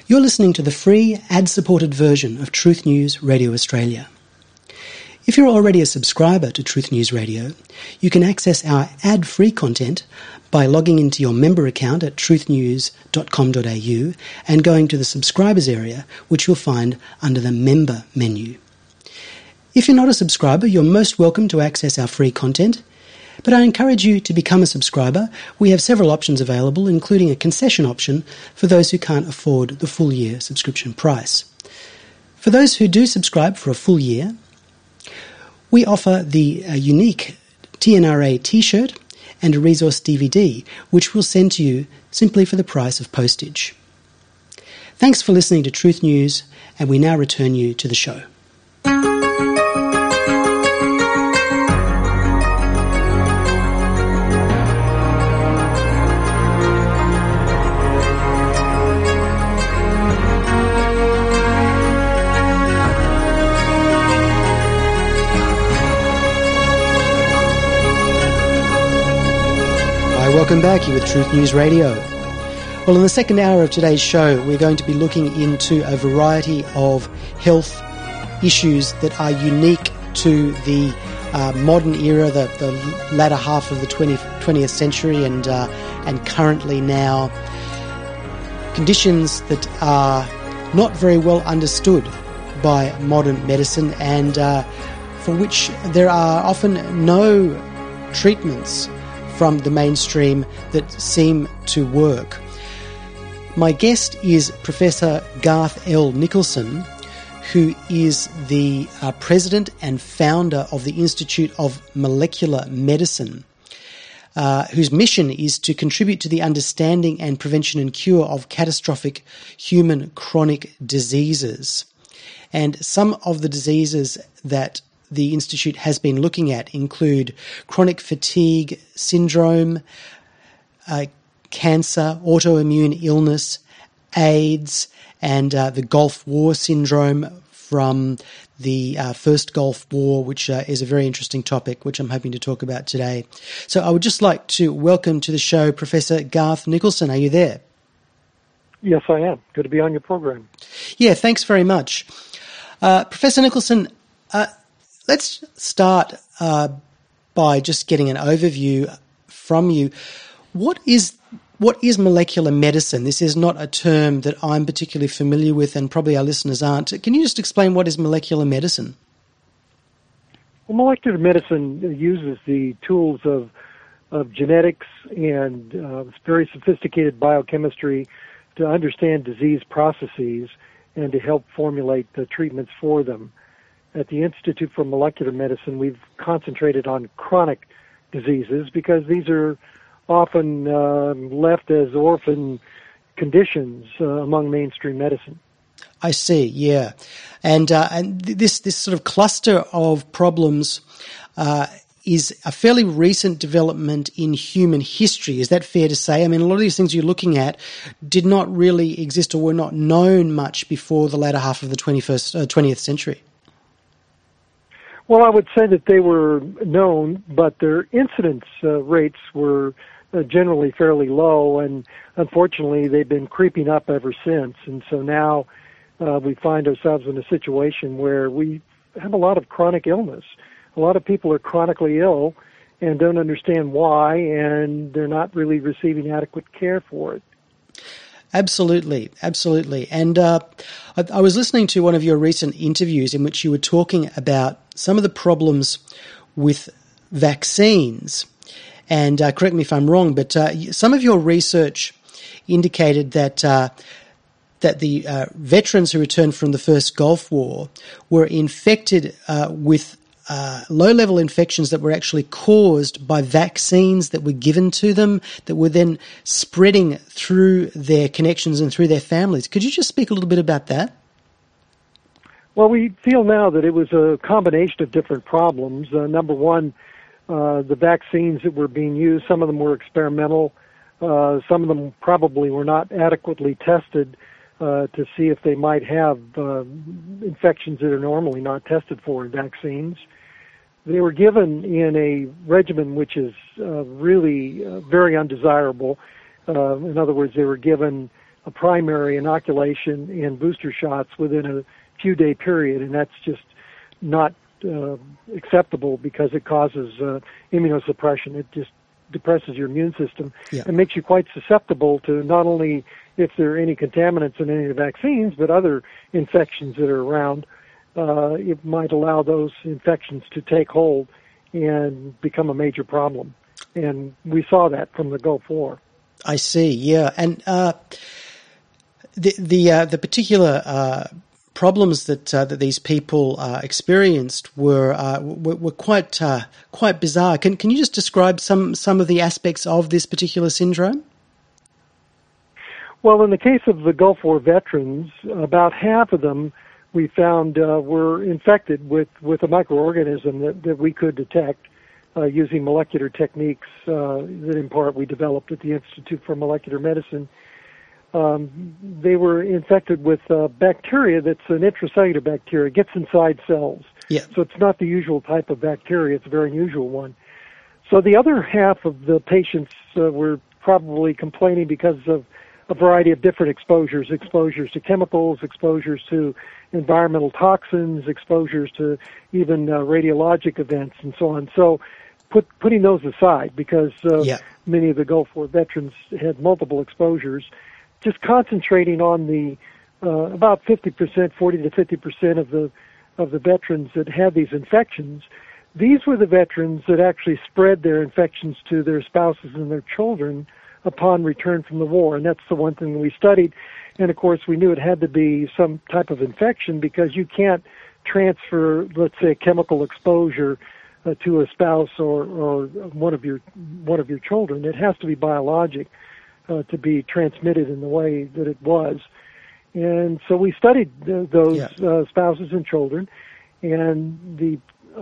You're listening to the free, ad-supported version of Truth News Radio Australia. If you're already a subscriber to Truth News Radio, you can access our ad-free content by logging into your member account at truthnews.com.au and going to the subscribers area, which you'll find under the member menu. If you're not a subscriber, you're most welcome to access our free content, but I encourage you to become a subscriber. We have several options available, including a concession option for those who can't afford the full year subscription price. For those who do subscribe for a full year, we offer the unique TNRA t-shirt and a resource DVD, which we'll send to you simply for the price of postage. Thanks for listening to Truth News, and we now return you to the show. Welcome back. You're with Truth News Radio. Well, in the second hour of today's show, we're going to be looking into a variety of health issues that are unique to the modern era, the latter half of the 20th century, and currently now. Conditions that are not very well understood by modern medicine, and for which there are often no treatments from the mainstream that seem to work. My guest is Professor Garth L. Nicholson, who is the president and founder of the Institute of Molecular Medicine, whose mission is to contribute to the understanding and prevention and cure of catastrophic human chronic diseases. And some of the diseases that the Institute has been looking at include chronic fatigue syndrome, cancer, autoimmune illness, AIDS, and the Gulf War syndrome from the First Gulf War, which is a very interesting topic, which I'm hoping to talk about today. So I would just like to welcome to the show Professor Garth Nicholson. Are you there? Yes, I am. Good to be on your program. Yeah, thanks very much. Professor Nicholson, let's start by just getting an overview from you. What is molecular medicine? This is not a term that I'm particularly familiar with, and probably our listeners aren't. Can you just explain what is molecular medicine? Well, molecular medicine uses the tools of genetics and very sophisticated biochemistry to understand disease processes and to help formulate the treatments for them. At the Institute for Molecular Medicine, we've concentrated on chronic diseases because these are often left as orphan conditions among mainstream medicine. I see, yeah. And this sort of cluster of problems is a fairly recent development in human history. Is that fair to say? I mean, a lot of these things you're looking at did not really exist or were not known much before the latter half of the 20th century. Well, I would say that they were known, but their incidence rates were generally fairly low, and unfortunately they've been creeping up ever since. And so now we find ourselves in a situation where we have a lot of chronic illness. A lot of people are chronically ill and don't understand why, and they're not really receiving adequate care for it. Absolutely, absolutely. And I was listening to one of your recent interviews in which you were talking about some of the problems with vaccines. And correct me if I'm wrong, but some of your research indicated that the veterans who returned from the First Gulf War were infected with low-level infections that were actually caused by vaccines that were given to them that were then spreading through their connections and through their families. Could you just speak a little bit about that? Well, we feel now that it was a combination of different problems. Number one, the vaccines that were being used, some of them were experimental. Some of them probably were not adequately tested to see if they might have infections that are normally not tested for in vaccines. They were given in a regimen which is really very undesirable. In other words, they were given a primary inoculation and booster shots within a few-day period, and that's just not acceptable because it causes immunosuppression. It just depresses your immune system and makes you quite susceptible to not only if there are any contaminants in any of the vaccines, but other infections that are around. It might allow those infections to take hold and become a major problem. And we saw that from the Gulf War. I see, yeah. And the particular problems that these people experienced were quite bizarre. Can you just describe some of the aspects of this particular syndrome? Well, in the case of the Gulf War veterans, about half of them we found were infected with a microorganism that we could detect using molecular techniques that in part we developed at the Institute for Molecular Medicine. They were infected with bacteria that's an intracellular bacteria. It gets inside cells. Yeah. So it's not the usual type of bacteria. It's a very unusual one. So the other half of the patients were probably complaining because of a variety of different exposures to chemicals, exposures to environmental toxins, exposures to even radiologic events and so on. So putting those aside, because many of the Gulf War veterans had multiple exposures, just concentrating on the about 50%, 40 to 50% of the veterans that had these infections, these were the veterans that actually spread their infections to their spouses and their children upon return from the war. And that's the one thing we studied. And of course, we knew it had to be some type of infection because you can't transfer, let's say, a chemical exposure to a spouse or one of your children. It has to be biologic to be transmitted in the way that it was. And so we studied those spouses and children, and the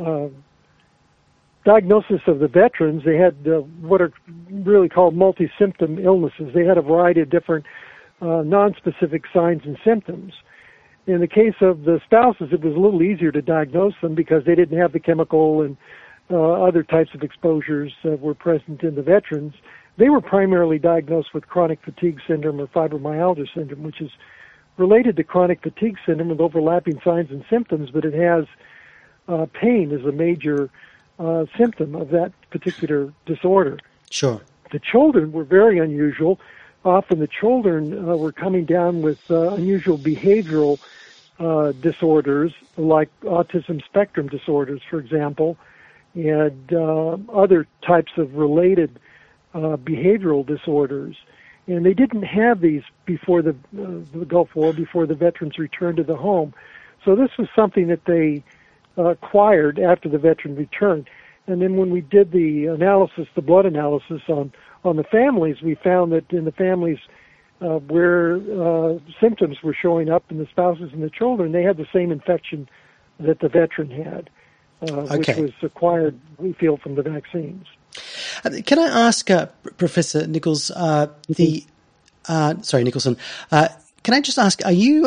diagnosis of the veterans, they had what are really called multi-symptom illnesses. They had a variety of different non-specific signs and symptoms. In the case of the spouses, it was a little easier to diagnose them because they didn't have the chemical and other types of exposures that were present in the veterans. They were primarily diagnosed with chronic fatigue syndrome or fibromyalgia syndrome, which is related to chronic fatigue syndrome with overlapping signs and symptoms, but it has pain as a major symptom of that particular disorder. Sure. The children were very unusual. Often the children were coming down with unusual behavioral disorders like autism spectrum disorders, for example, and other types of related behavioral disorders. And they didn't have these before the Gulf War, before the veterans returned to the home. So this was something that they acquired after the veteran returned. And then when we did the analysis, the blood analysis on the families, we found that in the families where symptoms were showing up in the spouses and the children, they had the same infection that the veteran had, which was acquired, we feel, from the vaccines. Can I ask Professor Nichols, sorry, Nicholson, can I just ask, are you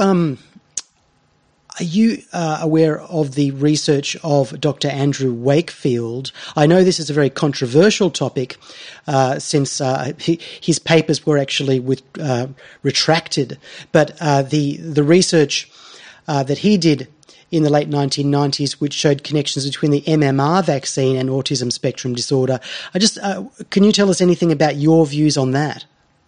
aware of the research of Dr. Andrew Wakefield? I know this is a very controversial topic since his papers were actually retracted, but the research that he did in the late 1990s, which showed connections between the MMR vaccine and autism spectrum disorder. Can you tell us anything about your views on that?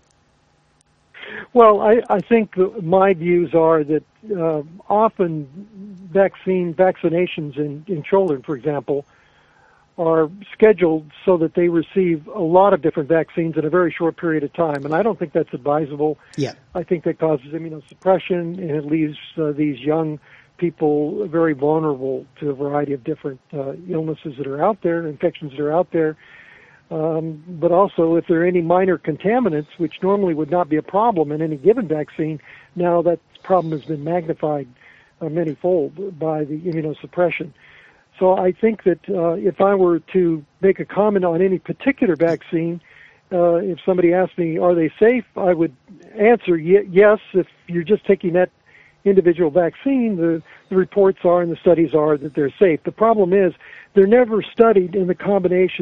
Well, I think my views are that often vaccinations in children, for example, are scheduled so that they receive a lot of different vaccines in a very short period of time, and I don't think that's advisable. Yeah. I think that causes immunosuppression, and it leaves these young people very vulnerable to a variety of different illnesses that are out there, infections that are out there. But also, if there are any minor contaminants, which normally would not be a problem in any given vaccine, now that problem has been magnified manyfold by the immunosuppression. So I think that if I were to make a comment on any particular vaccine, if somebody asked me, are they safe, I would answer yes. If you're just taking that individual vaccine, the reports are and the studies are that they're safe. The problem is they're never studied in the combinations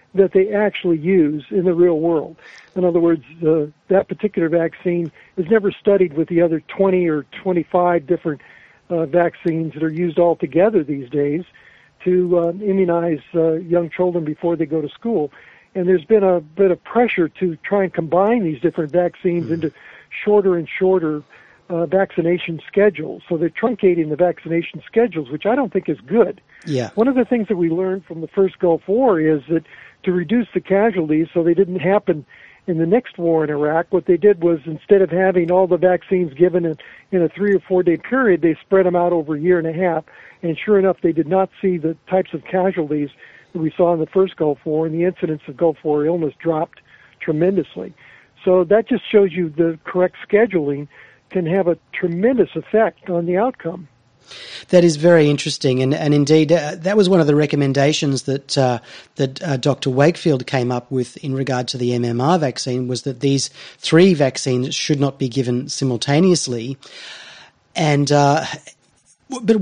that they actually use in the real world. In other words, that particular vaccine is never studied with the other 20 or 25 different vaccines that are used all together these days to immunize young children before they go to school. And there's been a bit of pressure to try and combine these different vaccines into shorter and shorter vaccination schedules. So they're truncating the vaccination schedules, which I don't think is good. Yeah. One of the things that we learned from the first Gulf War is that to reduce the casualties so they didn't happen in the next war in Iraq, what they did was instead of having all the vaccines given in a 3 or 4 day period, they spread them out over a year and a half. And sure enough, they did not see the types of casualties that we saw in the first Gulf War, and the incidence of Gulf War illness dropped tremendously. So that just shows you the correct scheduling can have a tremendous effect on the outcome. That is very interesting, and indeed that was one of the recommendations that Dr. Wakefield came up with in regard to the MMR vaccine, was that these 3 vaccines should not be given simultaneously. And but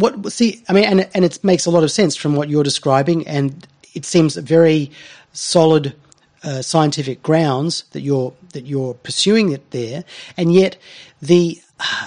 it makes a lot of sense from what you're describing, and it seems very solid scientific grounds that you're pursuing it there, and yet the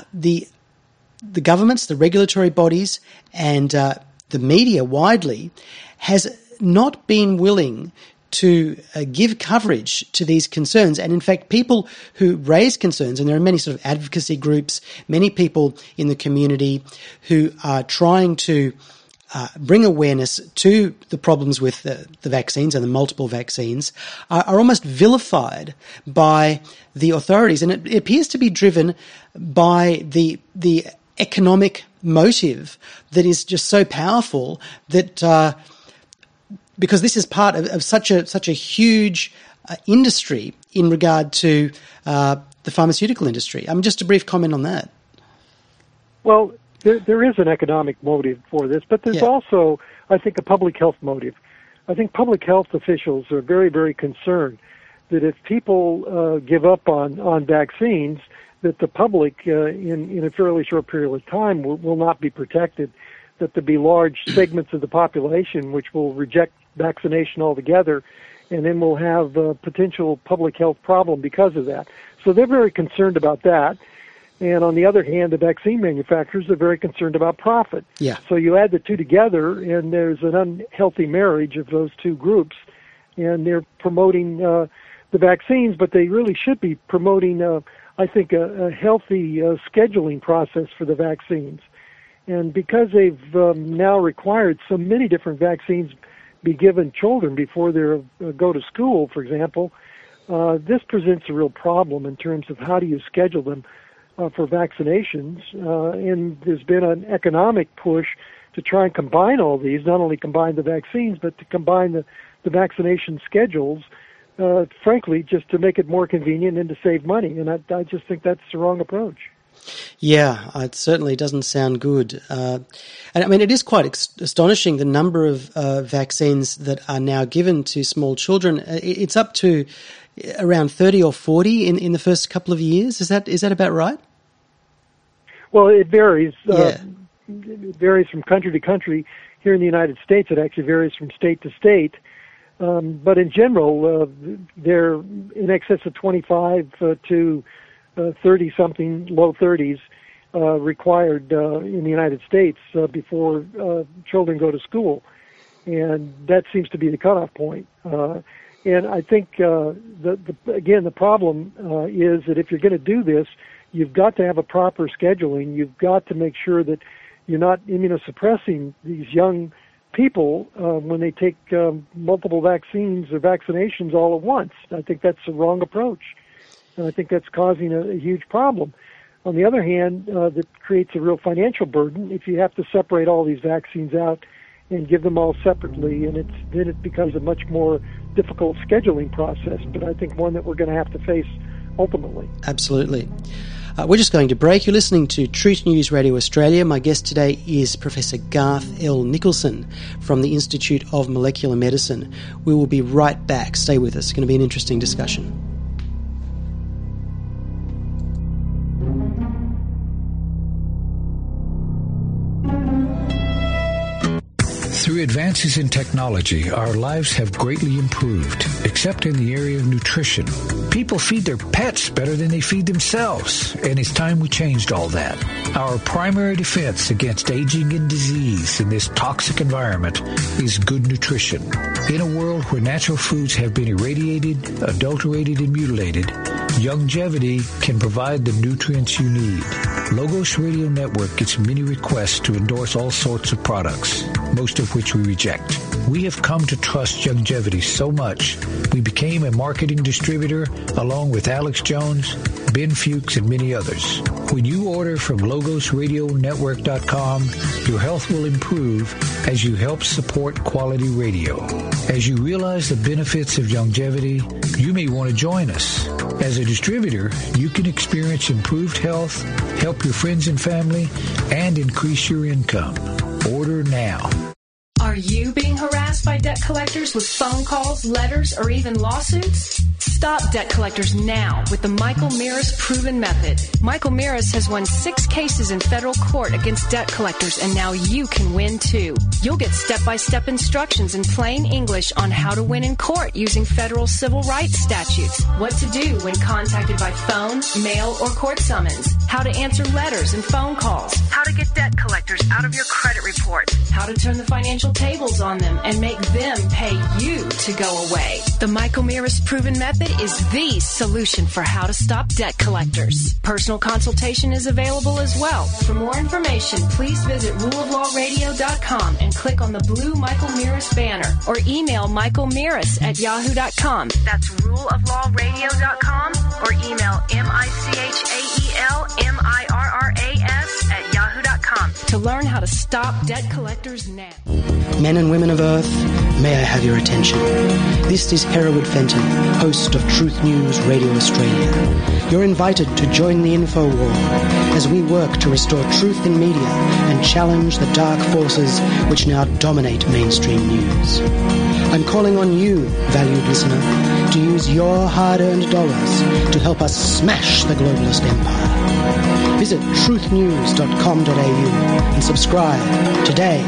governments, the regulatory bodies, and the media widely has not been willing to give coverage to these concerns. And in fact, people who raise concerns, and there are many sort of advocacy groups, many people in the community who are trying to bring awareness to the problems with the vaccines and the multiple vaccines, are almost vilified by the authorities. And it appears to be driven by the economic motive that is just so powerful that because this is part of such a huge industry in regard to the pharmaceutical industry. Just a brief comment on that. Well, there is an economic motive for this, but there's also, I think, a public health motive. I think public health officials are very, very concerned that if people give up on vaccines, that the public in a fairly short period of time will not be protected, that there'll be large segments of the population which will reject vaccination altogether, and then we'll have a potential public health problem because of that. So they're very concerned about that. And on the other hand, the vaccine manufacturers are very concerned about profit. Yeah. So you add the two together, and there's an unhealthy marriage of those two groups. And they're promoting the vaccines, but they really should be promoting, I think, a healthy scheduling process for the vaccines. And because they've now required so many different vaccines be given children before they go to school, for example, this presents a real problem in terms of how do you schedule them for vaccinations. And there's been an economic push to try and combine all these, not only combine the vaccines, but to combine the vaccination schedules, frankly, just to make it more convenient and to save money. And I just think that's the wrong approach. Yeah, it certainly doesn't sound good. And I mean, it is quite astonishing the number of vaccines that are now given to small children. It's up to around 30 or 40 in the first couple of years. Is that about right? Well, it varies. Yeah. It varies from country to country. Here in the United States, it actually varies from state to state. But in general, they're in excess of 25 to 30-something, low 30s, required in the United States before children go to school. And that seems to be the cutoff point. And I think, the problem is that if you're going to do this, you've got to have a proper scheduling. You've got to make sure that you're not immunosuppressing these young people when they take multiple vaccines or vaccinations all at once. I think that's the wrong approach. And I think that's causing a huge problem. On the other hand, that creates a real financial burden if you have to separate all these vaccines out and give them all separately, and then it becomes a much more difficult scheduling process, but I think one that we're going to have to face ultimately. Absolutely. We're just going to break. You're listening to Truth News Radio Australia. My guest today is Professor Garth L. Nicholson from the Institute of Molecular Medicine. We will be right back. Stay with us. It's going to be an interesting discussion. Through advances in technology, our lives have greatly improved, except in the area of nutrition. People feed their pets better than they feed themselves, and it's time we changed all that. Our primary defense against aging and disease in this toxic environment is good nutrition. In a world where natural foods have been irradiated, adulterated, and mutilated, Youngevity can provide the nutrients you need. Logos Radio Network gets many requests to endorse all sorts of products, most of which we reject. We have come to trust Youngevity so much, we became a marketing distributor along with Alex Jones, Ben Fuchs, and many others. When you order from LogosRadioNetwork.com, your health will improve as you help support quality radio. As you realize the benefits of Youngevity, you may want to join us. As a distributor, you can experience improved health, help your friends and family, and increase your income. Order now. Are you being harassed by debt collectors with phone calls, letters, or even lawsuits? Stop debt collectors now with the Michael Mirris Proven Method. Michael Mirris has won 6 cases in federal court against debt collectors, and now you can win too. You'll get step-by-step instructions in plain English on how to win in court using federal civil rights statutes, what to do when contacted by phone, mail, or court summons, how to answer letters and phone calls, how to get debt collectors out of your credit report, how to turn the financial tables on them and make them pay you to go away. The Michael Mirris Proven Method is the solution for how to stop debt collectors. Personal consultation is available as well. For more information, please visit ruleoflawradio.com and click on the blue Michael Mirris banner or email michaelmirris@yahoo.com. That's ruleoflawradio.com or email michaelmirras@yahoo.com to learn how to stop debt collectors now. Men and women of Earth, may I have your attention. This is Hereward Fenton, host of Truth News Radio Australia. You're invited to join the info war as we work to restore truth in media and challenge the dark forces which now dominate mainstream news. I'm calling on you, valued listener, to use your hard-earned dollars to help us smash the globalist empire. Visit truthnews.com.au and subscribe today.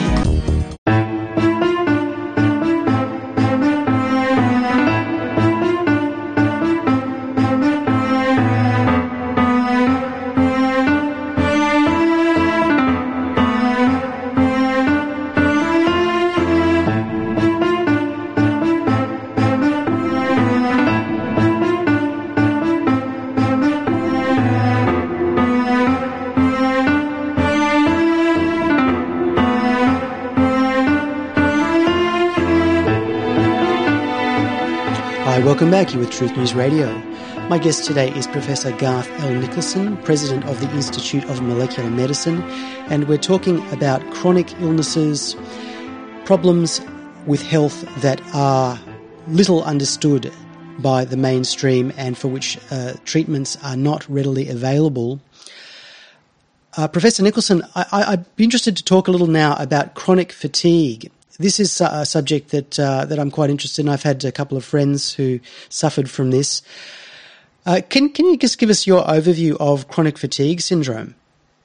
Welcome back. You're with Truth News Radio. My guest today is Professor Garth L. Nicholson, President of the Institute of Molecular Medicine, and we're talking about chronic illnesses, problems with health that are little understood by the mainstream and for which treatments are not readily available. Professor Nicholson, I'd be interested to talk a little now about chronic fatigue. This is a subject that I'm quite interested in. I've had a couple of friends who suffered from this. Can you just give us your overview of chronic fatigue syndrome?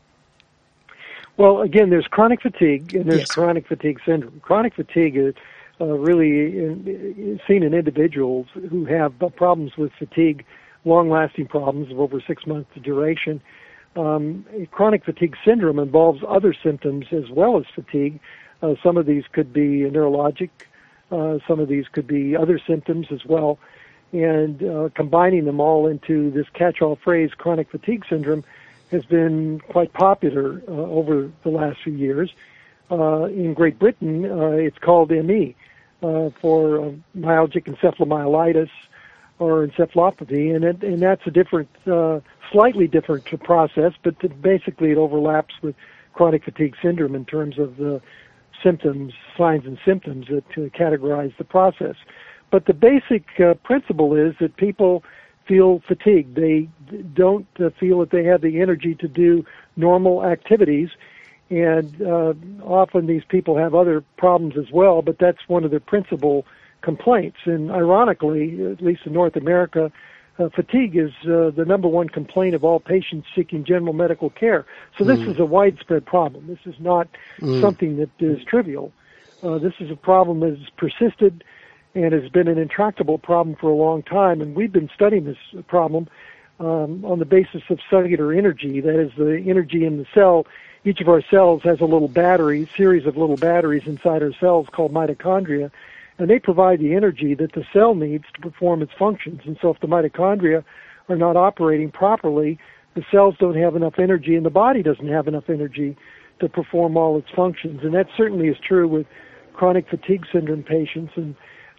Well, again, there's chronic fatigue and there's Yes. chronic fatigue syndrome. Chronic fatigue is really seen in individuals who have problems with fatigue, long-lasting problems of over 6 months duration. Chronic fatigue syndrome involves other symptoms as well as fatigue. Some of these could be neurologic, some of these could be other symptoms as well, and combining them all into this catch-all phrase, chronic fatigue syndrome, has been quite popular over the last few years. In Great Britain, it's called ME for myalgic encephalomyelitis or encephalopathy, and that's a different, slightly different process, but basically it overlaps with chronic fatigue syndrome in terms of the symptoms, signs and symptoms that categorize the process. But the basic principle is that people feel fatigued. They don't feel that they have the energy to do normal activities, and often these people have other problems as well, but that's one of their principal complaints. And ironically, at least in North America, fatigue is the number one complaint of all patients seeking general medical care. So this is a widespread problem. This is not something that is trivial. This is a problem that has persisted and has been an intractable problem for a long time, and we've been studying this problem on the basis of cellular energy. That is, the energy in the cell. Each of our cells has a little battery, series of little batteries inside our cells called mitochondria, and they provide the energy that the cell needs to perform its functions. And so if the mitochondria are not operating properly, the cells don't have enough energy, and the body doesn't have enough energy to perform all its functions. And that certainly is true with chronic fatigue syndrome patients, and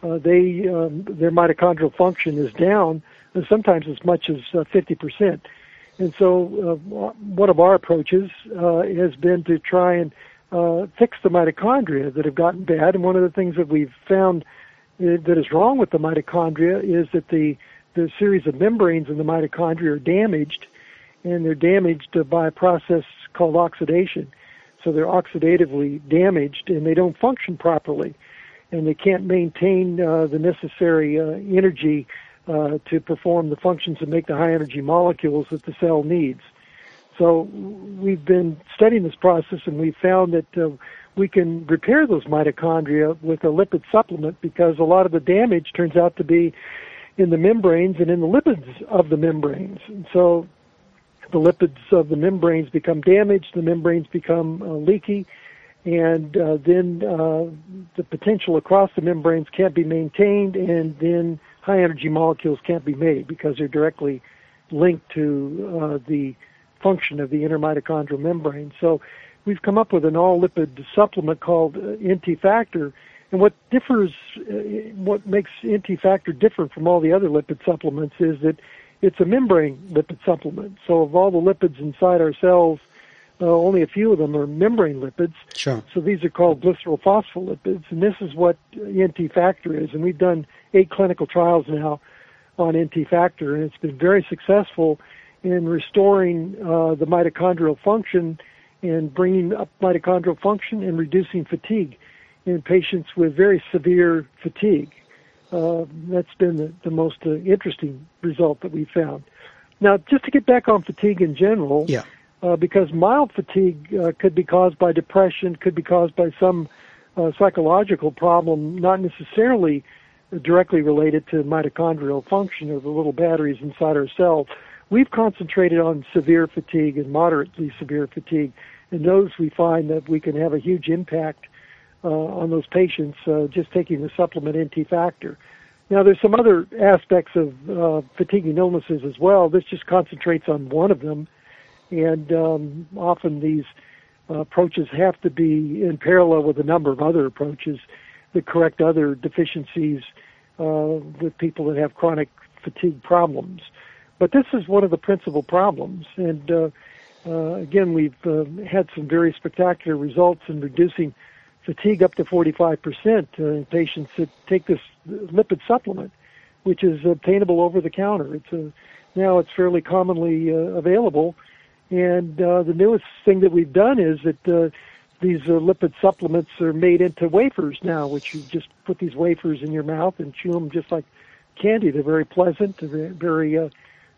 their mitochondrial function is down, and sometimes as much as 50%. And so one of our approaches has been to try and fix the mitochondria that have gotten bad. And one of the things that we've found that is wrong with the mitochondria is that the series of membranes in the mitochondria are damaged, and they're damaged by a process called oxidation. So they're oxidatively damaged, and they don't function properly, and they can't maintain the necessary energy to perform the functions and make the high-energy molecules that the cell needs. So we've been studying this process, and we found that we can repair those mitochondria with a lipid supplement, because a lot of the damage turns out to be in the membranes and in the lipids of the membranes. And so the lipids of the membranes become damaged, the membranes become leaky, and then the potential across the membranes can't be maintained, and then high-energy molecules can't be made because they're directly linked to the function of the intermitochondrial membrane. So we've come up with an all-lipid supplement called NT Factor, and what makes NT Factor different from all the other lipid supplements is that it's a membrane lipid supplement. So of all the lipids inside our cells, only a few of them are membrane lipids. Sure. So these are called glycerol phospholipids, and this is what NT Factor is. And we've done 8 clinical trials now on NT Factor, and it's been very successful in restoring the mitochondrial function and bringing up mitochondrial function and reducing fatigue in patients with very severe fatigue. That's been the most interesting result that we've found. Now, just to get back on fatigue in general, because mild fatigue could be caused by depression, could be caused by some psychological problem, not necessarily directly related to mitochondrial function or the little batteries inside our cells. We've concentrated on severe fatigue and moderately severe fatigue, and those we find that we can have a huge impact on those patients just taking the supplement NT Factor. Now, there's some other aspects of fatiguing illnesses as well. This just concentrates on one of them, and often these approaches have to be in parallel with a number of other approaches that correct other deficiencies with people that have chronic fatigue problems. But this is one of the principal problems, and again, we've had some very spectacular results in reducing fatigue up to 45% in patients that take this lipid supplement, which is obtainable over the counter. Now it's fairly commonly available, and the newest thing that we've done is that these lipid supplements are made into wafers now, which you just put these wafers in your mouth and chew them just like candy. They're very pleasant, they're very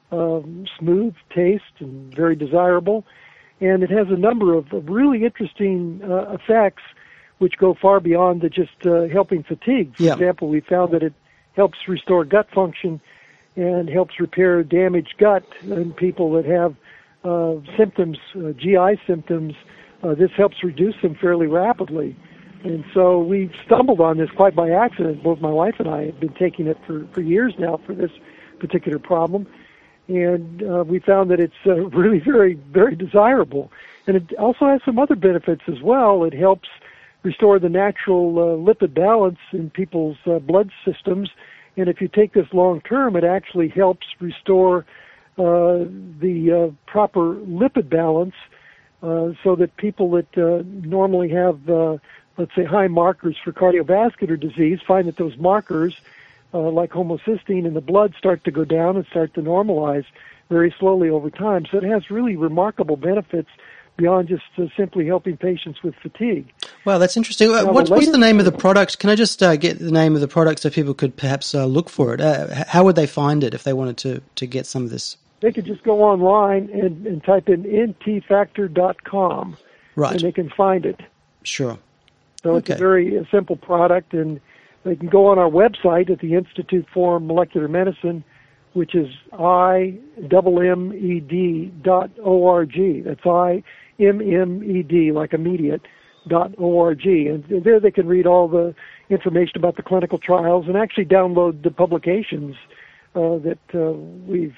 smooth taste, and very desirable, and it has a number of really interesting effects which go far beyond just helping fatigue. For example, we found that it helps restore gut function and helps repair damaged gut in people that have symptoms, GI symptoms. This helps reduce them fairly rapidly. And so we stumbled on this quite by accident. Both my wife and I have been taking it for years now for this particular problem. And we found that it's really very, very desirable. And it also has some other benefits as well. It helps restore the natural lipid balance in people's blood systems. And if you take this long term, it actually helps restore the proper lipid balance so that people that normally have, let's say, high markers for cardiovascular disease find that those markers, like homocysteine in the blood, start to go down and start to normalize very slowly over time. So it has really remarkable benefits beyond just simply helping patients with fatigue. Wow, that's interesting. What's the name of the product? Can I just get the name of the product so people could perhaps look for it? How would they find it if they wanted to get some of this? They could just go online and type in ntfactor.com. Right. And they can find it. Sure. So it's a very simple product, and they can go on our website at the Institute for Molecular Medicine, which is IMMED.org. That's IMMED, like immediate.org. And there they can read all the information about the clinical trials and actually download the publications that we've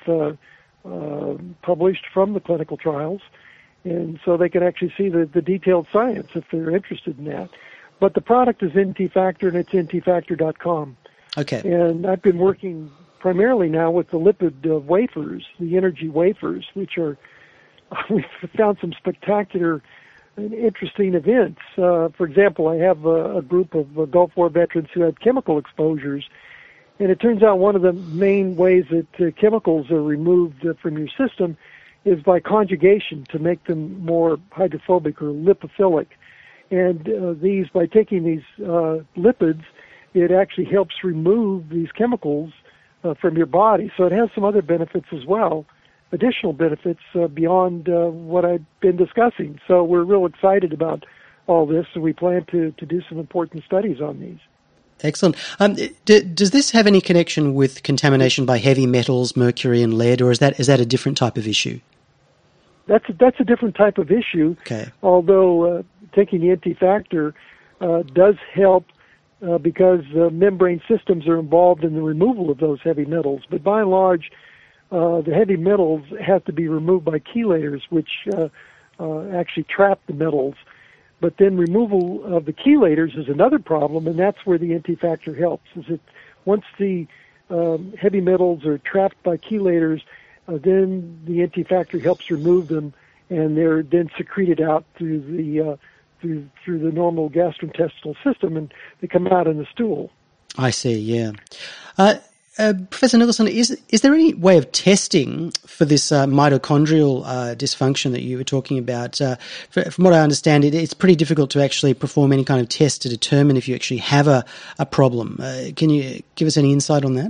published from the clinical trials. And so they can actually see the detailed science if they're interested in that. But the product is NT Factor, and it's ntfactor.com. Okay. And I've been working primarily now with the lipid wafers, the energy wafers, which are, we've found some spectacular and interesting events. For example, I have a group of Gulf War veterans who had chemical exposures, and it turns out one of the main ways that chemicals are removed from your system is by conjugation to make them more hydrophobic or lipophilic. And by taking these lipids, it actually helps remove these chemicals from your body. So it has some other benefits as well, additional benefits beyond what I've been discussing. So we're real excited about all this, and we plan to do some important studies on these. Excellent. Does this have any connection with contamination by heavy metals, mercury and lead, or is that a different type of issue? That's a different type of issue. Okay. Although taking the NT Factor does help because membrane systems are involved in the removal of those heavy metals. But by and large, the heavy metals have to be removed by chelators, which actually trap the metals. But then removal of the chelators is another problem, and that's where the NT Factor helps. Is that once the heavy metals are trapped by chelators, then the NT Factor helps remove them, and they're then secreted out through the normal gastrointestinal system, and they come out in the stool. I see. Yeah. Professor Nicholson, is there any way of testing for this mitochondrial dysfunction that you were talking about? From what I understand, it's pretty difficult to actually perform any kind of test to determine if you actually have a problem. Can you give us any insight on that?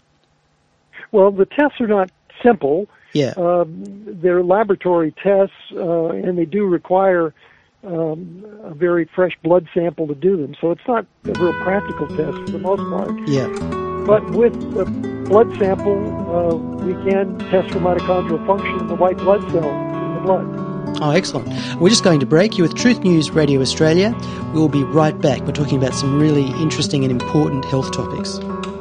Well, the tests are not simple. Yeah. They're laboratory tests, and they do require a very fresh blood sample to do them. So it's not a real practical test for the most part. Yeah. But with a blood sample, we can test for mitochondrial function in the white blood cells in the blood. Oh, excellent. We're just going to break. You with Truth News Radio Australia. We'll be right back. We're talking about some really interesting and important health topics.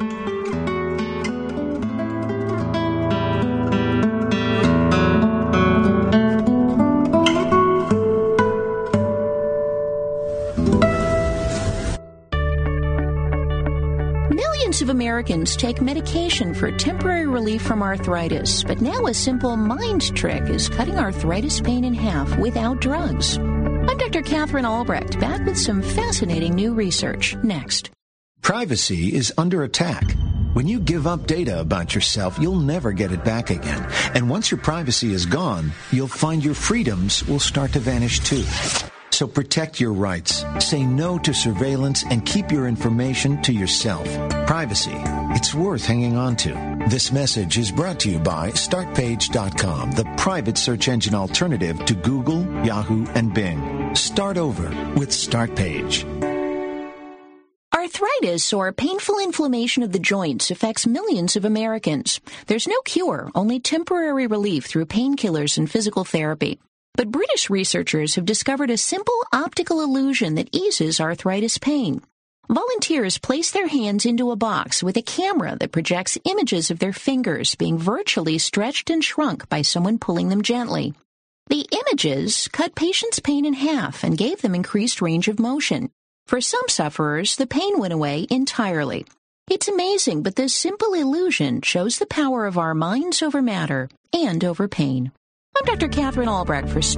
Millions of Americans take medication for temporary relief from arthritis, but now a simple mind trick is cutting arthritis pain in half without drugs. I'm Dr. Catherine Albrecht, back with some fascinating new research next. Privacy is under attack. When you give up data about yourself, you'll never get it back again. And once your privacy is gone, you'll find your freedoms will start to vanish too. So protect your rights, say no to surveillance, and keep your information to yourself. Privacy, it's worth hanging on to. This message is brought to you by StartPage.com, the private search engine alternative to Google, Yahoo, and Bing. Start over with StartPage. Arthritis, or painful inflammation of the joints, affects millions of Americans. There's no cure, only temporary relief through painkillers and physical therapy. But British researchers have discovered a simple optical illusion that eases arthritis pain. Volunteers place their hands into a box with a camera that projects images of their fingers being virtually stretched and shrunk by someone pulling them gently. The images cut patients' pain in half and gave them increased range of motion. For some sufferers, the pain went away entirely. It's amazing, but this simple illusion shows the power of our minds over matter and over pain. I'm Dr. Catherine Albrecht for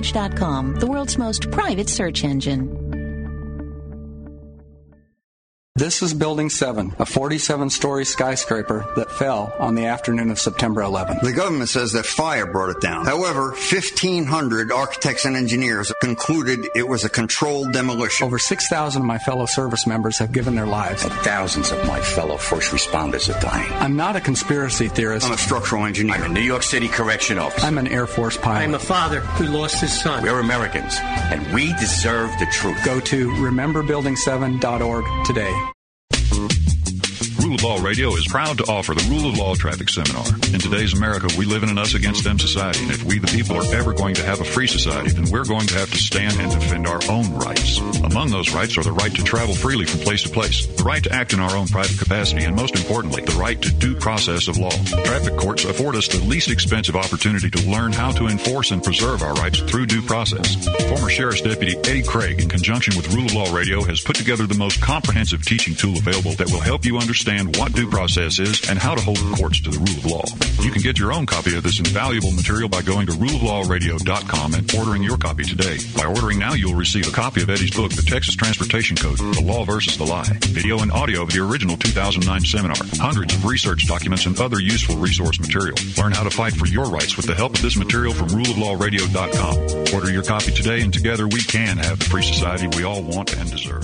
StartPage.com, the world's most private search engine. This is Building 7, a 47-story skyscraper that fell on the afternoon of September 11th. The government says that fire brought it down. However, 1,500 architects and engineers concluded it was a controlled demolition. Over 6,000 of my fellow service members have given their lives. And thousands of my fellow first responders are dying. I'm not a conspiracy theorist. I'm a structural engineer. I'm a New York City correction officer. I'm an Air Force pilot. I'm a father who lost his son. We're Americans, and we deserve the truth. Go to rememberbuilding7.org today. Rule of Law Radio is proud to offer the Rule of Law Traffic Seminar. In today's America, we live in an us-against-them society, and if we, the people, are ever going to have a free society, then we're going to have to stand and defend our own rights. Among those rights are the right to travel freely from place to place, the right to act in our own private capacity, and most importantly, the right to due process of law. Traffic courts afford us the least expensive opportunity to learn how to enforce and preserve our rights through due process. Former Sheriff's Deputy Eddie Craig, in conjunction with Rule of Law Radio, has put together the most comprehensive teaching tool available that will help you understand what due process is and how to hold the courts to the rule of law. You can get your own copy of this invaluable material by going to ruleoflawradio.com and ordering your copy today. By ordering now, you'll receive a copy of Eddie's book, The Texas Transportation Code, The Law versus the Lie, video and audio of the original 2009 seminar, hundreds of research documents, and other useful resource material. Learn how to fight for your rights with the help of this material from ruleoflawradio.com. Order your copy today, and together we can have the free society we all want and deserve.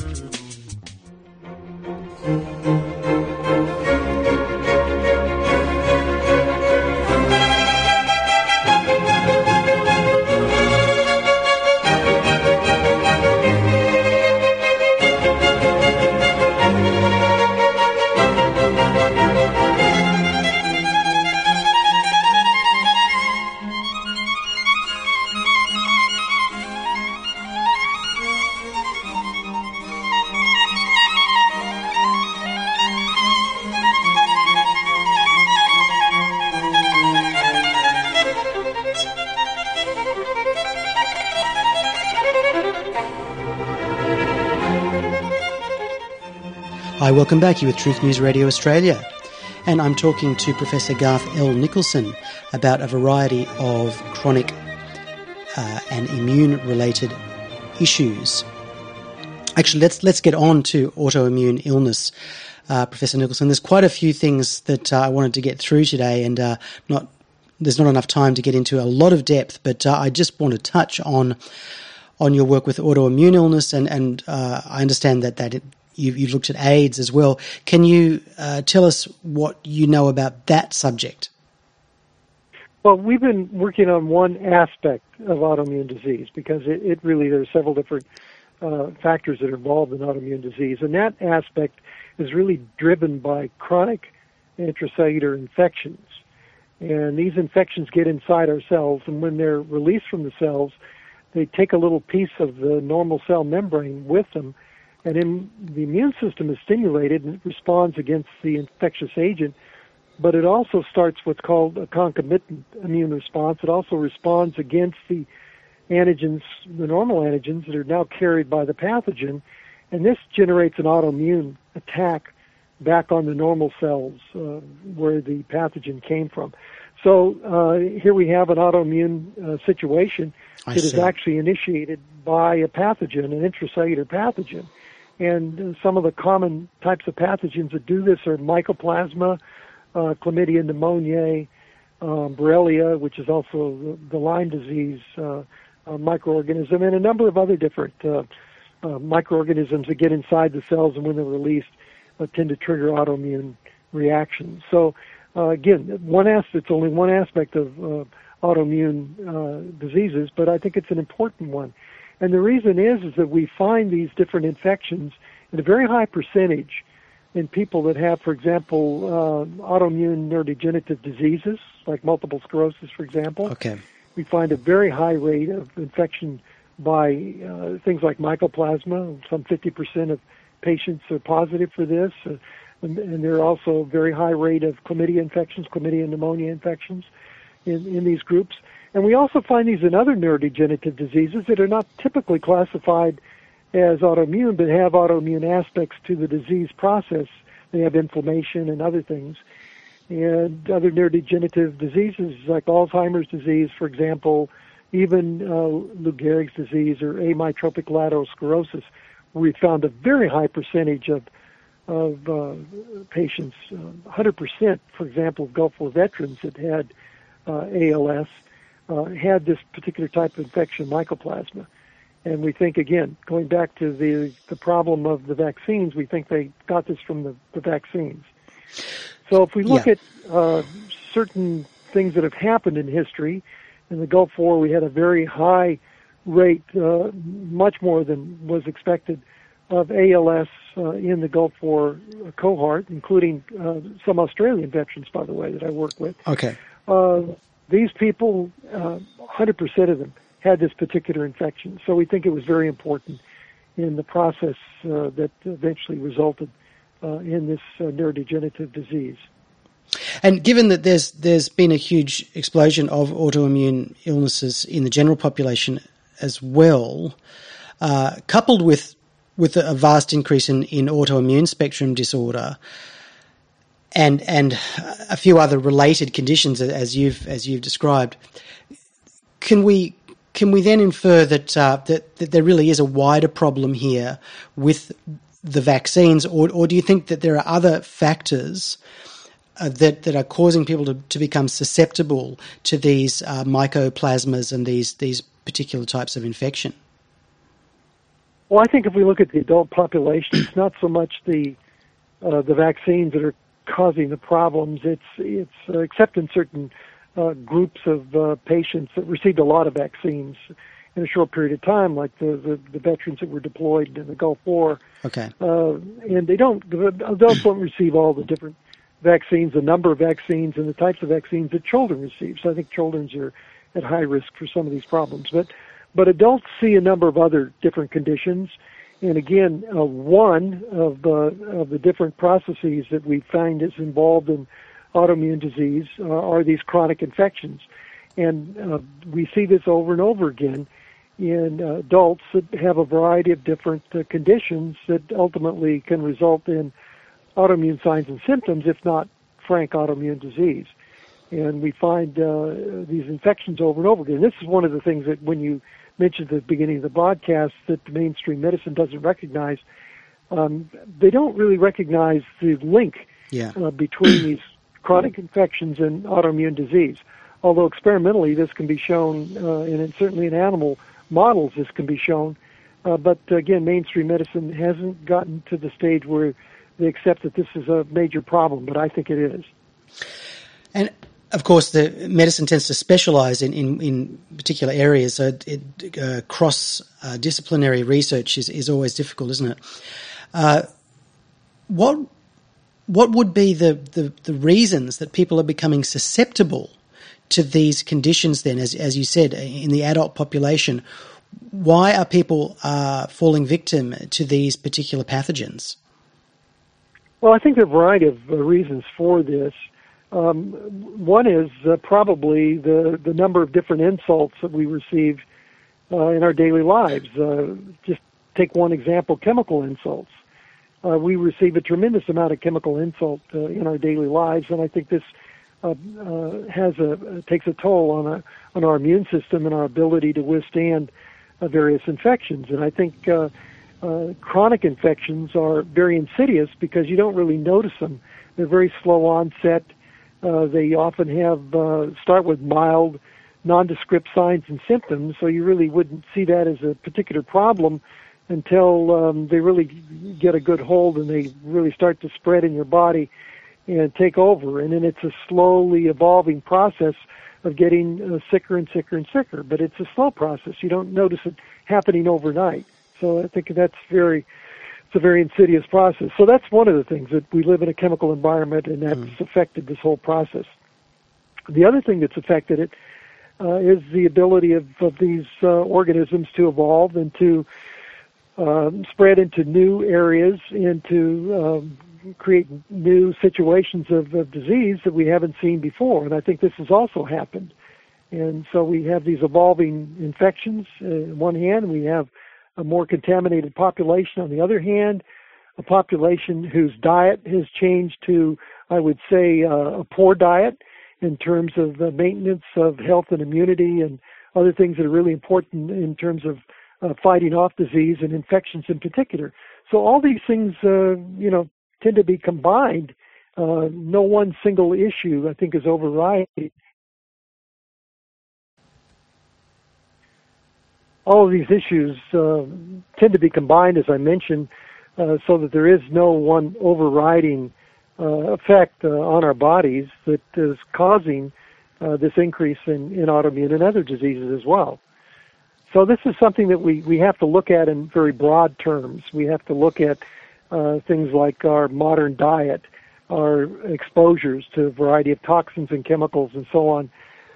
Hi, welcome back. You're with Truth News Radio Australia. And I'm talking to Professor Garth L. Nicholson about a variety of chronic and immune-related issues. Actually, let's get on to autoimmune illness, Professor Nicholson. There's quite a few things that I wanted to get through today, and there's not enough time to get into a lot of depth, but I just want to touch on your work with autoimmune illness, and I understand that you've looked at AIDS as well. Can you tell us what you know about that subject? Well, we've been working on one aspect of autoimmune disease because it really, there are several different factors that are involved in autoimmune disease, and that aspect is really driven by chronic intracellular infections. And these infections get inside our cells, and when they're released from the cells, they take a little piece of the normal cell membrane with them, and then the immune system is stimulated and it responds against the infectious agent, but it also starts what's called a concomitant immune response. It also responds against the antigens, the normal antigens that are now carried by the pathogen, and this generates an autoimmune attack back on the normal cells where the pathogen came from. So here we have an autoimmune situation that is actually initiated by a pathogen, an intracellular pathogen. And some of the common types of pathogens that do this are Mycoplasma, Chlamydia pneumoniae, Borrelia, which is also the Lyme disease microorganism, and a number of other different microorganisms that get inside the cells and when they're released tend to trigger autoimmune reactions. So again, it's only one aspect of autoimmune diseases, but I think it's an important one. And the reason is that we find these different infections in a very high percentage in people that have, for example, autoimmune neurodegenerative diseases, like multiple sclerosis, for example. Okay. We find a very high rate of infection by things like Mycoplasma. Some 50% of patients are positive for this. And there are also a very high rate of chlamydia infections, chlamydia pneumonia infections in these groups. And we also find these in other neurodegenerative diseases that are not typically classified as autoimmune, but have autoimmune aspects to the disease process. They have inflammation and other things. And other neurodegenerative diseases like Alzheimer's disease, for example, even Lou Gehrig's disease or amyotrophic lateral sclerosis, where we found a very high percentage of of patients, 100%, for example, of Gulf War veterans that had ALS had this particular type of infection, mycoplasma. And we think, again, going back to the problem of the vaccines, we think they got this from the vaccines. So if we look at certain things that have happened in history, in the Gulf War we had a very high rate, much more than was expected, of ALS in the Gulf War cohort, including some Australian veterans, by the way, that I work with. Okay. These people, 100% of them, had this particular infection. So we think it was very important in the process that eventually resulted in this neurodegenerative disease. And given that there's been a huge explosion of autoimmune illnesses in the general population as well, coupled with a vast increase in autoimmune spectrum disorder and a few other related conditions as you've described, can we then infer that there really is a wider problem here with the vaccines, or do you think that there are other factors that are causing people to become susceptible to these mycoplasmas and these particular types of infection? Well, I think if we look at the adult population, it's not so much the vaccines that are causing the problems. It's except in certain groups of patients that received a lot of vaccines in a short period of time, like the veterans that were deployed in the Gulf War. Okay. And adults don't receive all the different vaccines, the number of vaccines, and the types of vaccines that children receive. So I think children are at high risk for some of these problems. But adults see a number of other different conditions. And again, one of the different processes that we find is involved in autoimmune disease are these chronic infections. And we see this over and over again in adults that have a variety of different conditions that ultimately can result in autoimmune signs and symptoms, if not frank autoimmune disease. And we find these infections over and over again. This is one of the things that when you mentioned at the beginning of the broadcast that the mainstream medicine doesn't recognize, they don't really recognize the link between these chronic infections and autoimmune disease. Although experimentally this can be shown, and certainly in animal models this can be shown, but again, mainstream medicine hasn't gotten to the stage where they accept that this is a major problem, but I think it is. And of course, the medicine tends to specialize in particular areas, so cross-disciplinary research is always difficult, isn't it? What would be the reasons that people are becoming susceptible to these conditions then, as you said, in the adult population? Why are people falling victim to these particular pathogens? Well, I think there are a variety of reasons for this. One is probably the number of different insults that we receive in our daily lives. Just take one example, chemical insults. We receive a tremendous amount of chemical insult in our daily lives, and I think this takes a toll on our immune system and our ability to withstand various infections. And I think chronic infections are very insidious because you don't really notice them. They're very slow onset. They often start with mild, nondescript signs and symptoms, so you really wouldn't see that as a particular problem until they really get a good hold and they really start to spread in your body and take over. And then it's a slowly evolving process of getting sicker and sicker and sicker. But it's a slow process. You don't notice it happening overnight. So I think it's a very insidious process. So that's one of the things, that we live in a chemical environment, and that's affected this whole process. The other thing that's affected it is the ability of these organisms to evolve and to spread into new areas and to create new situations of disease that we haven't seen before. And I think this has also happened. And so we have these evolving infections on one hand, we have a more contaminated population on the other hand, a population whose diet has changed to, I would say, a poor diet in terms of the maintenance of health and immunity and other things that are really important in terms of fighting off disease and infections in particular. So all these things, tend to be combined. No one single issue, I think, is overriding. All of these issues tend to be combined, as I mentioned, so that there is no one overriding effect on our bodies that is causing this increase in autoimmune and other diseases as well. So this is something that we have to look at in very broad terms. We have to look at things like our modern diet, our exposures to a variety of toxins and chemicals and so on,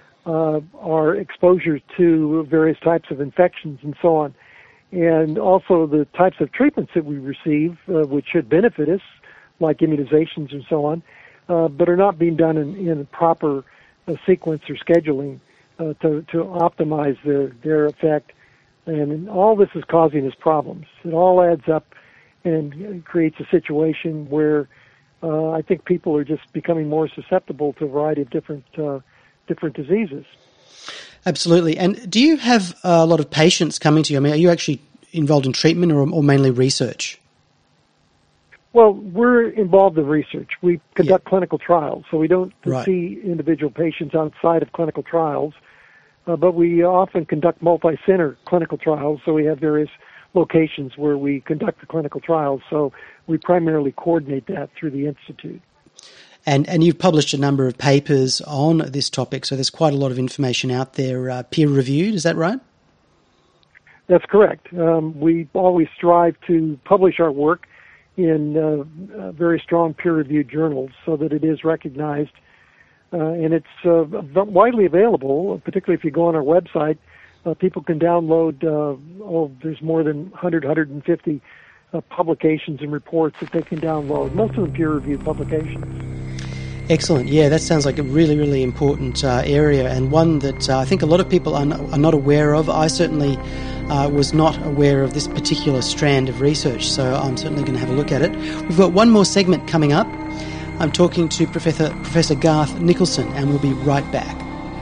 our exposure to various types of infections and so on, and also the types of treatments that we receive, which should benefit us, like immunizations and so on, but are not being done in a proper sequence or scheduling to optimize their effect. And all this is causing us problems. It all adds up and creates a situation where I think people are just becoming more susceptible to a variety of different diseases. Absolutely. And do you have a lot of patients coming to you? I mean, are you actually involved in treatment or mainly research? Well, we're involved in research. We conduct clinical trials, so we don't see individual patients outside of clinical trials, but we often conduct multi-center clinical trials, so we have various locations where we conduct the clinical trials, so we primarily coordinate that through the Institute. And you've published a number of papers on this topic, so there's quite a lot of information out there, peer-reviewed, is that right? That's correct. We always strive to publish our work in very strong peer-reviewed journals so that it is recognized. And it's widely available, particularly if you go on our website. People can download, there's more than 150 publications and reports that they can download, most of them peer-reviewed publications. Excellent. Yeah, that sounds like a really, really important area, and one that I think a lot of people are not aware of. I certainly was not aware of this particular strand of research, so I'm certainly going to have a look at it. We've got one more segment coming up. I'm talking to Professor Garth Nicholson, and we'll be right back.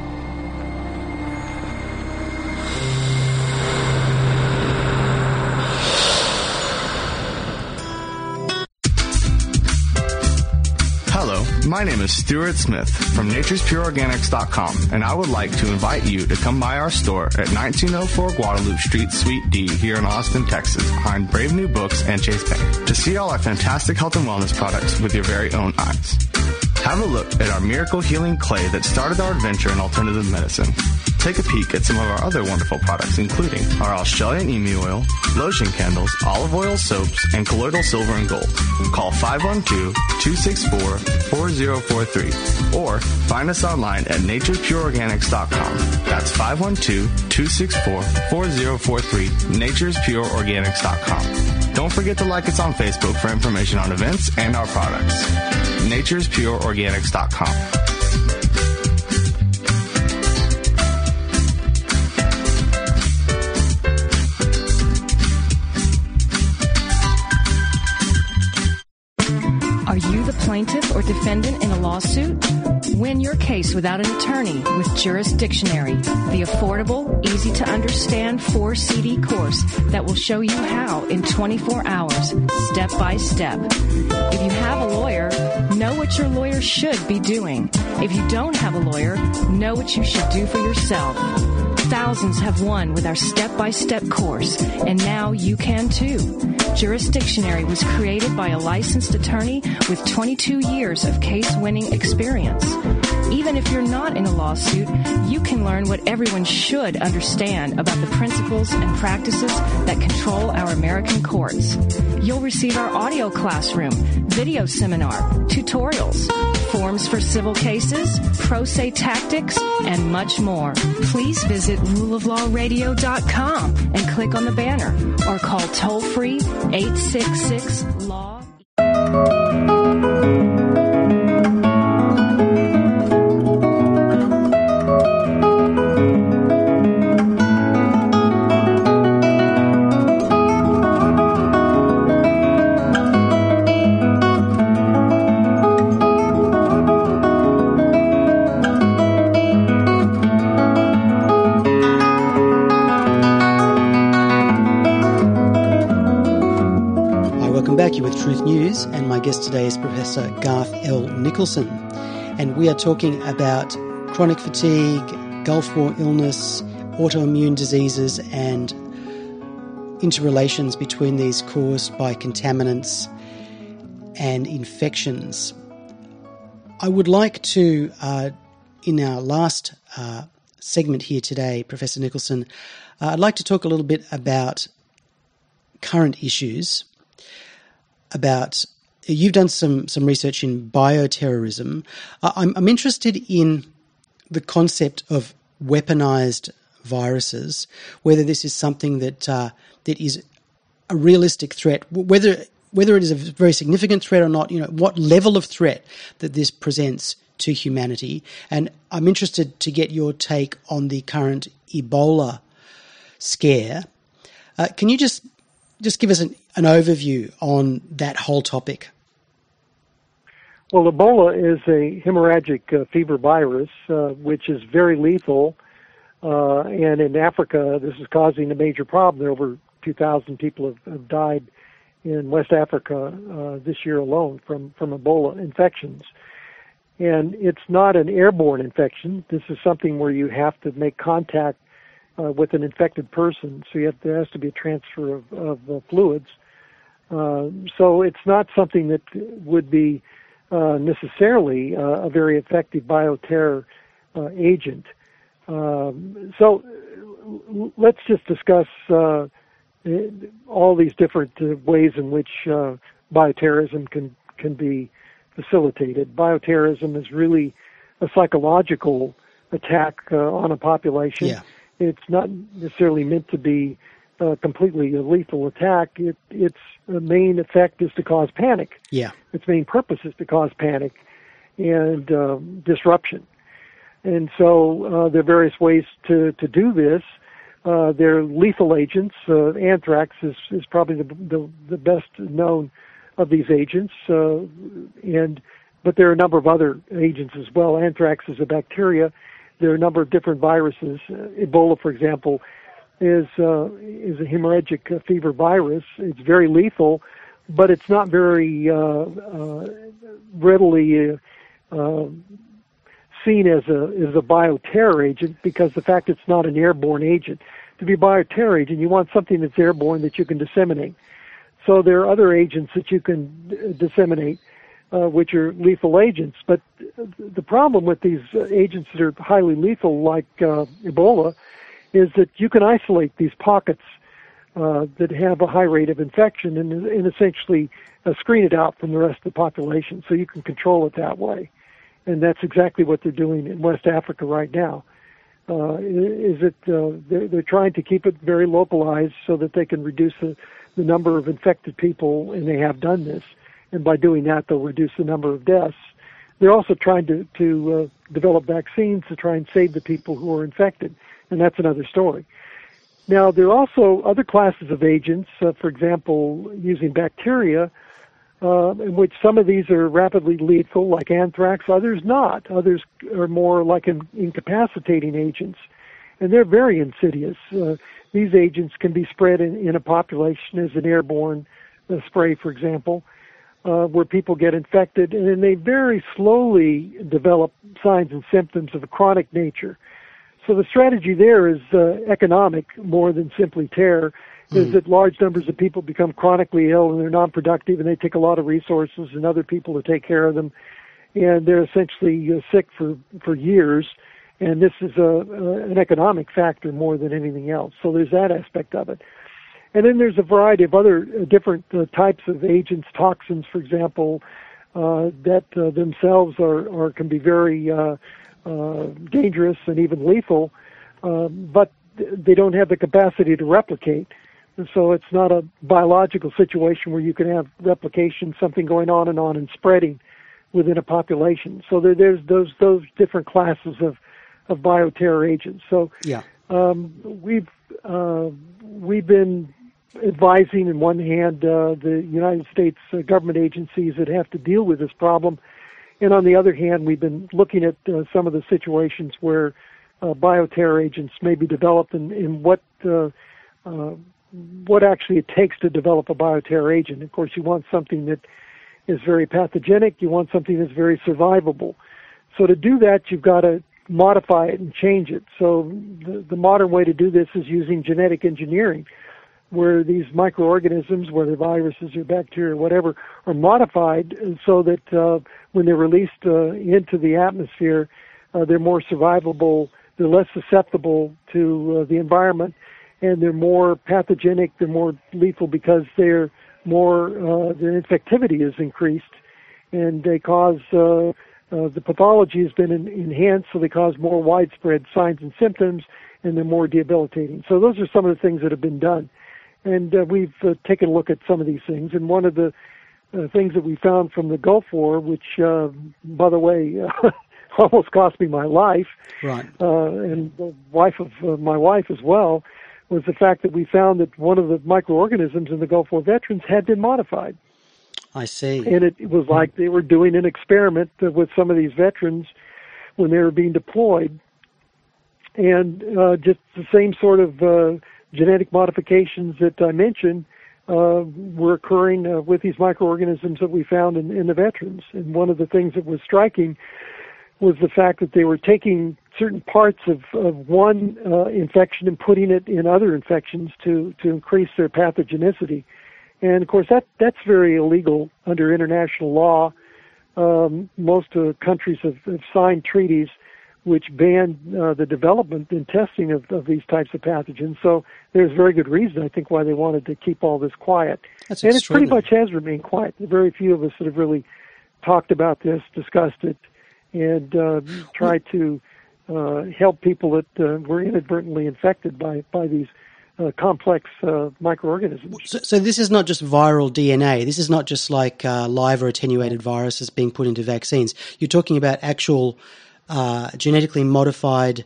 My name is Stuart Smith from naturespureorganics.com, and I would like to invite you to come by our store at 1904 Guadalupe Street, Suite D, here in Austin, Texas, behind Brave New Books and Chase Bank, to see all our fantastic health and wellness products with your very own eyes. Have a look at our miracle healing clay that started our adventure in alternative medicine. Take a peek at some of our other wonderful products, including our Australian emu oil, lotion candles, olive oil soaps, and colloidal silver and gold. Call 512-264-4043 or find us online at naturespureorganics.com. That's 512-264-4043, naturespureorganics.com. Don't forget to like us on Facebook for information on events and our products. naturespureorganics.com. Are you the plaintiff or defendant in a lawsuit? Win your case without an attorney with Jurisdictionary, the affordable, easy-to-understand 4-CD course that will show you how in 24 hours, step by step. If you have a lawyer, know what your lawyer should be doing. If you don't have a lawyer, know what you should do for yourself. Thousands have won with our step-by-step course, and now you can too. Jurisdictionary was created by a licensed attorney with 22 years of case-winning experience. Even if you're not in a lawsuit, you can learn what everyone should understand about the principles and practices that control our American courts. You'll receive our audio classroom, video seminar, tutorials, forms for civil cases, pro se tactics, and much more. Please visit ruleoflawradio.com and click on the banner or call toll-free 866-LAW. back. You're with Truth News, and my guest today is Professor Garth L. Nicholson. And we are talking about chronic fatigue, Gulf War illness, autoimmune diseases, and interrelations between these caused by contaminants and infections. I would like to, in our last segment here today, Professor Nicholson, I'd like to talk a little bit about current issues. You've done some research in bioterrorism. I'm interested in the concept of weaponized viruses, whether this is something that is a realistic threat, whether it is a very significant threat or not, what level of threat that this presents to humanity. And I'm interested to get your take on the current Ebola scare. Can you just give us an overview on that whole topic? Well, Ebola is a hemorrhagic fever virus, which is very lethal. And in Africa, this is causing a major problem. There are over 2,000 people have died in West Africa this year alone from Ebola infections. And it's not an airborne infection. This is something where you have to make contact with an infected person, so there has to be a transfer of fluids. So it's not something that would be necessarily a very effective bioterror agent. So let's just discuss all these different ways in which bioterrorism can be facilitated. Bioterrorism is really a psychological attack on a population. Yeah. It's not necessarily meant to be completely a lethal attack. Its main effect is to cause panic. Yeah. Its main purpose is to cause panic and disruption. And so there are various ways to do this. They're lethal agents. Anthrax is probably the best known of these agents, but there are a number of other agents as well. Anthrax is a bacteria. There are a number of different viruses. Ebola, for example, is a hemorrhagic fever virus. It's very lethal, but it's not very readily seen as a bioterror agent, because the fact it's not an airborne agent. To be a bioterror agent, you want something that's airborne that you can disseminate. So there are other agents that you can disseminate, which are lethal agents. But the problem with these agents that are highly lethal, like Ebola, is that you can isolate these pockets that have a high rate of infection and essentially screen it out from the rest of the population, so you can control it that way. And that's exactly what they're doing in West Africa right now. They're trying to keep it very localized so that they can reduce the number of infected people, and they have done this. And by doing that, they'll reduce the number of deaths. They're also trying to develop vaccines to try and save the people who are infected, and that's another story. Now, there are also other classes of agents, for example, using bacteria, in which some of these are rapidly lethal, like anthrax, others not. Others are more like incapacitating agents, and they're very insidious. These agents can be spread in a population as an airborne spray, for example, where people get infected, and then they very slowly develop signs and symptoms of a chronic nature. So the strategy there is economic more than simply terror, is that large numbers of people become chronically ill and they're non-productive, and they take a lot of resources and other people to take care of them, and they're essentially sick for years, and this is an economic factor more than anything else. So there's that aspect of it. And then there's a variety of other different types of agents, toxins, for example, that themselves can be very dangerous and even lethal, but they don't have the capacity to replicate. And so it's not a biological situation where you can have replication, something going on and spreading within a population. So there's those different classes of bioterror agents. So yeah. We've been advising, in one hand, the United States government agencies that have to deal with this problem, and on the other hand, we've been looking at some of the situations where bioterror agents may be developed and what what actually it takes to develop a bioterror agent. Of course, you want something that is very pathogenic. You want something that's very survivable. So to do that, you've got to modify it and change it. So the modern way to do this is using genetic engineering, where these microorganisms, whether viruses or bacteria or whatever, are modified so that when they're released into the atmosphere, they're more survivable, they're less susceptible to the environment, and they're more pathogenic, they're more lethal because they're more, their infectivity is increased, and they cause, the pathology has been enhanced, so they cause more widespread signs and symptoms, and they're more debilitating. So those are some of the things that have been done. And we've taken a look at some of these things, and one of the things that we found from the Gulf War, which, by the way, almost cost me my life, right, and the wife of my wife as well, was the fact that we found that one of the microorganisms in the Gulf War veterans had been modified. I see. And it was like they were doing an experiment with some of these veterans when they were being deployed, and just the same sort of genetic modifications that I mentioned were occurring with these microorganisms that we found in the veterans. And one of the things that was striking was the fact that they were taking certain parts of one infection and putting it in other infections to increase their pathogenicity. And, of course, that's very illegal under international law. Most countries have signed treaties which ban the development and testing of these types of pathogens. So there's very good reason, I think, why they wanted to keep all this quiet. That's and it pretty much has remained quiet. Very few of us that have really talked about this, discussed it, and tried to help people that were inadvertently infected by these complex microorganisms. So this is not just viral DNA. This is not just like live or attenuated viruses being put into vaccines. You're talking about actual genetically modified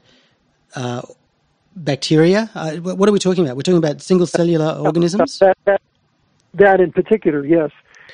bacteria. What are we talking about? We're talking about single cellular organisms? That in particular, yes.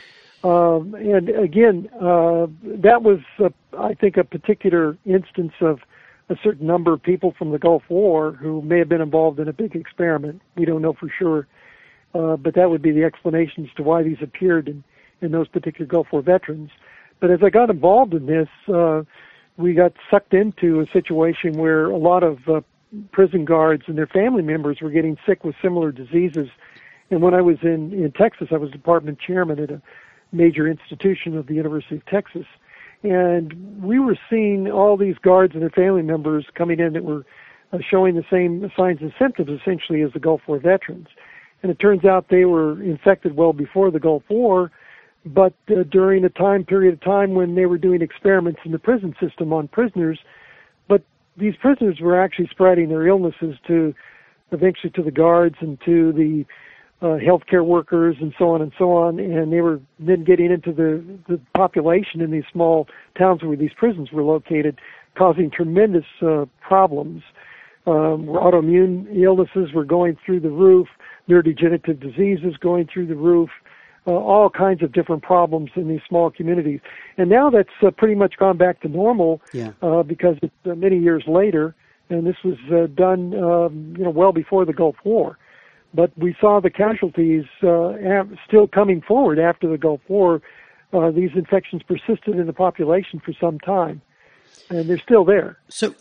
And again, that was, I think, a particular instance of a certain number of people from the Gulf War who may have been involved in a big experiment. We don't know for sure, but that would be the explanation as to why these appeared in those particular Gulf War veterans. But as I got involved in this, we got sucked into a situation where a lot of prison guards and their family members were getting sick with similar diseases. And when I was in Texas, I was department chairman at a major institution of the University of Texas. And we were seeing all these guards and their family members coming in that were showing the same signs and symptoms, essentially, as the Gulf War veterans. And it turns out they were infected well before the Gulf War, but during a period of time when they were doing experiments in the prison system on prisoners. But these prisoners were actually spreading their illnesses eventually to the guards and to the healthcare workers and so on, and they were then getting into the population in these small towns where these prisons were located, causing tremendous problems. Autoimmune illnesses were going through the roof, neurodegenerative diseases going through the roof, all kinds of different problems in these small communities. And now that's pretty much gone back to normal because it's many years later, and this was done well before the Gulf War. But we saw the casualties still coming forward after the Gulf War. These infections persisted in the population for some time, and they're still there. So,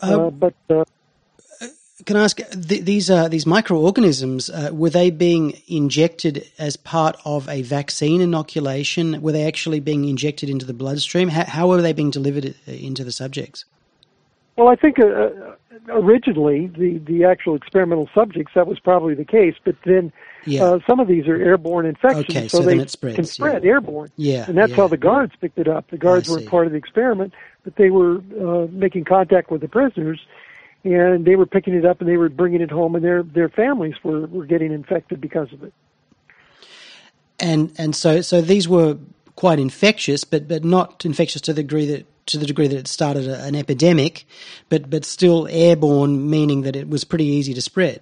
can I ask, these microorganisms, were they being injected as part of a vaccine inoculation? Were they actually being injected into the bloodstream? How were they being delivered into the subjects? Well, I think originally the actual experimental subjects, that was probably the case, but then some of these are airborne infections, so they can spread airborne. And that's how the guards picked it up. The guards weren't part of the experiment, but they were making contact with the prisoners, and they were picking it up and they were bringing it home, and their families were getting infected because of it. And so these were quite infectious, but not infectious to the degree that it started an epidemic, but still airborne, meaning that it was pretty easy to spread.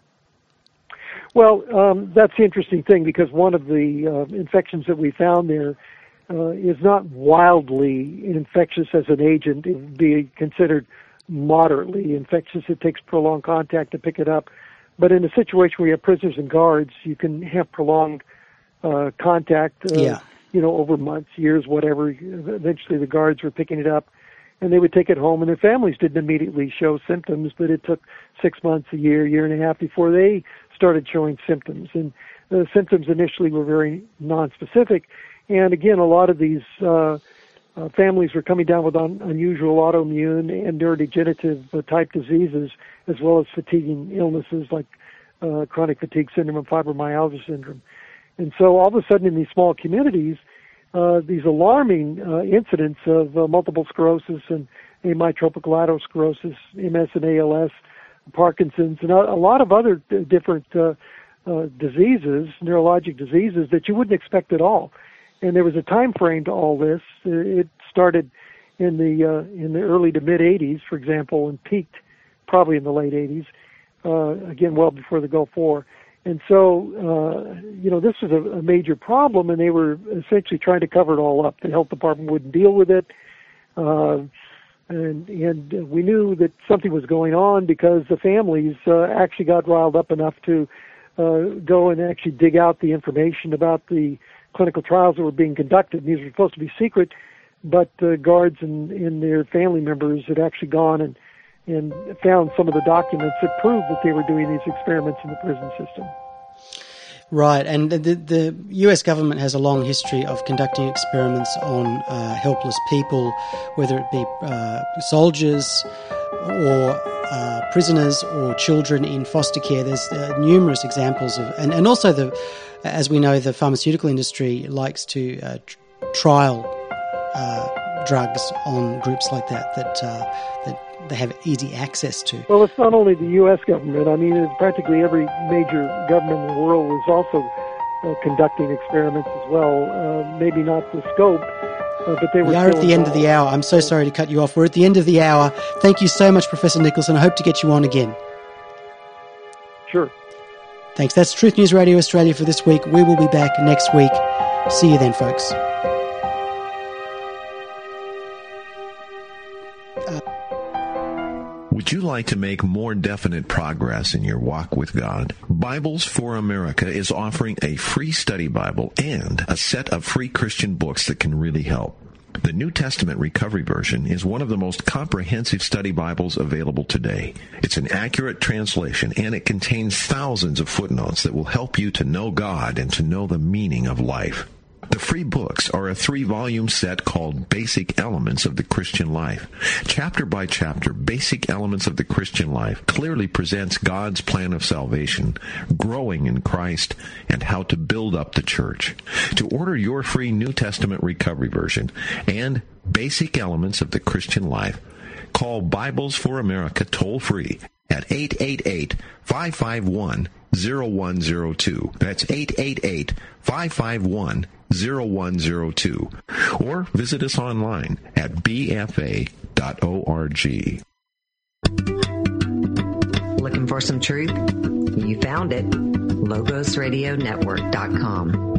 Well, that's the interesting thing, because one of the infections that we found there is not wildly infectious as an agent. It would be considered moderately infectious. It takes prolonged contact to pick it up. But in a situation where you have prisoners and guards, you can have prolonged contact, over months, years, whatever. Eventually the guards were picking it up, and they would take it home, and their families didn't immediately show symptoms, but it took 6 months, a year and a half before they started showing symptoms. And the symptoms initially were very nonspecific. And again, a lot of these families were coming down with unusual autoimmune and neurodegenerative type diseases, as well as fatiguing illnesses like chronic fatigue syndrome and fibromyalgia syndrome. And so all of a sudden in these small communities, these alarming incidents of multiple sclerosis and amyotrophic lateral sclerosis, MS and ALS, Parkinson's, and a lot of other different diseases, neurologic diseases that you wouldn't expect at all. And there was a time frame to all this. It started in the early to mid 80s, for example, and peaked probably in the late 80s. Again, well before the Gulf War. And so, this was a major problem, and they were essentially trying to cover it all up. The health department wouldn't deal with it, and we knew that something was going on because the families actually got riled up enough to go and actually dig out the information about the clinical trials that were being conducted. And these were supposed to be secret, but guards and their family members had actually gone and found some of the documents that proved that they were doing these experiments in the prison system. Right, and the US government has a long history of conducting experiments on helpless people, whether it be soldiers or prisoners or children in foster care. There's numerous examples of, and also as we know, the pharmaceutical industry likes to trial drugs on groups like that they have easy access to. Well, it's not only the U.S. government. I mean, it's practically every major government in the world is also conducting experiments as well. Maybe not the scope, but they were. We are at the end of the hour. I'm so sorry to cut you off. We're at the end of the hour. Thank you so much, Professor Nicholson. I hope to get you on again. Sure. Thanks. That's Truth News Radio Australia for this week. We will be back next week. See you then, folks. Would you like to make more definite progress in your walk with God? Bibles for America is offering a free study Bible and a set of free Christian books that can really help. The New Testament Recovery Version is one of the most comprehensive study Bibles available today. It's an accurate translation, and it contains thousands of footnotes that will help you to know God and to know the meaning of life. The free books are a 3-volume set called Basic Elements of the Christian Life. Chapter by chapter, Basic Elements of the Christian Life clearly presents God's plan of salvation, growing in Christ, and how to build up the church. To order your free New Testament Recovery Version and Basic Elements of the Christian Life, call Bibles for America toll-free at 888-551-0102. That's 888-551-0102. Or visit us online at bfa.org. Looking for some truth? You found it. LogosRadioNetwork.com.